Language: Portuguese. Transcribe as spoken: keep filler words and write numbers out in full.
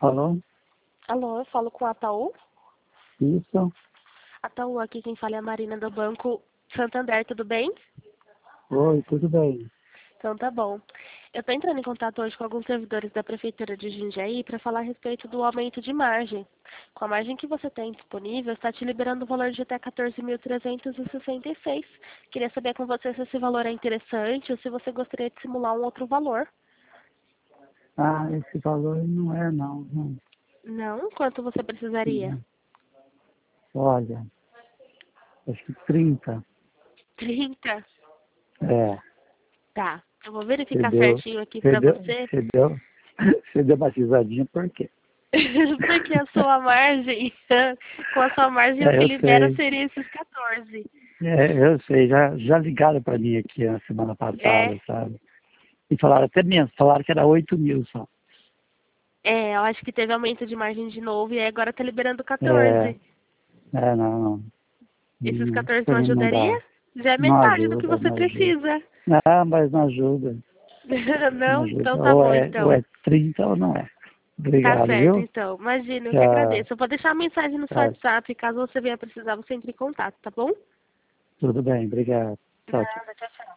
Alô? Alô, eu falo com a Ataú. Isso? Ataú, aqui quem fala é a Marina do Banco Santander, tudo bem? Oi, tudo bem? Então tá bom. Eu estou entrando em contato hoje com alguns servidores da Prefeitura de Jundiaí para falar a respeito do aumento de margem. Com a margem que você tem disponível, está te liberando o valor de até quatorze mil trezentos e sessenta e seis. Queria saber com você se esse valor é interessante ou se você gostaria de simular um outro valor. Ah, esse valor não é não. Não. Não? Quanto você precisaria? Não. Olha, acho que trinta. Trinta. É. Tá. Eu vou Você verificar deu, certinho aqui você para deu, você. você deu, você deu uma risadinha por quê? Porque a sua margem, com a sua margem, o É, que eu libera sei. seria esses quatorze. É, eu sei, já, já ligaram para mim aqui na semana É, passada, sabe? E falaram até menos, falaram que era oito mil só. é, eu acho que teve aumento de margem de novo e agora tá liberando É, quatorze. é, não, não. Esses Hum, quatorze Pra não mim não dá. ajudaria? Já é Não metade do que ajuda, você não ajuda. precisa. Não, mas não ajuda. Não Não? Então ajuda. tá Ou bom, é, ou então. é trinta ou não é. Tá Obrigado, certo, viu? então. Imagina, eu que Tchau. agradeço. Eu vou deixar a mensagem no seu Tchau. WhatsApp, caso você venha precisar, você entre em contato, tá bom? Tudo bem, obrigado. Tchau, tchau. Nada, tchau, tchau.